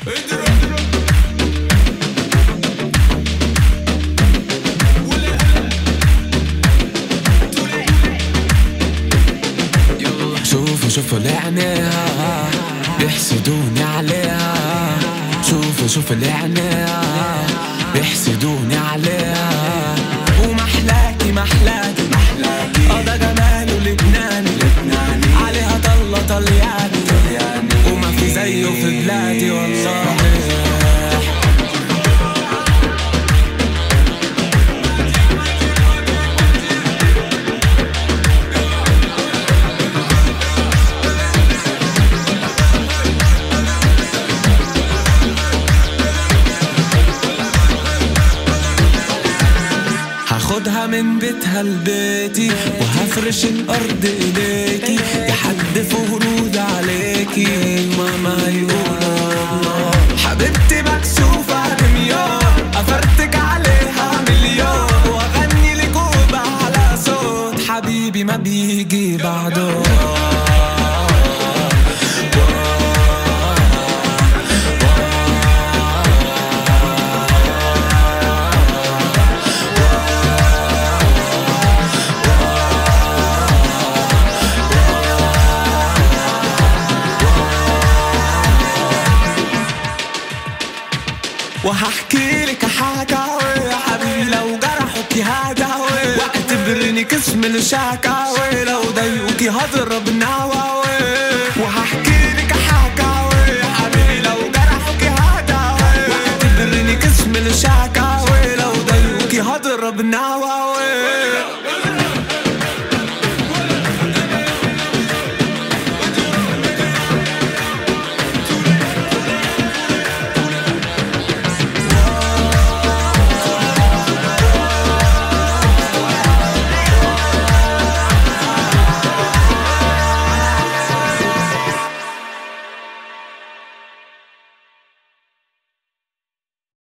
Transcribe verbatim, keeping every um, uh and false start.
شوفوا شوفوا لعناها بيحسدوني عليها، شوفوا شوفوا لعناها بيحسدوني عليها. ومحلاكي محلاكي محلاكي اه ده جماله لبناني لبناني، عليها طلة طلياني طلياني، وما في زيه في بلادي والله. هاخدها من بيتها لبيتي وهفرش الارض اليكي، يحدف ورود عليكي ماما هيقولوا حبيبتي مكسوفة دميان، افرتك عليها مليون، واغني لجوبة على صوت حبيبي ما بيجي بعده. وهحكي لك حاجة يا حبيبي لو جرحوكي هداوي، واعتبرني كسم الشكاوي، لو ضايقوكي هضرب ناوي.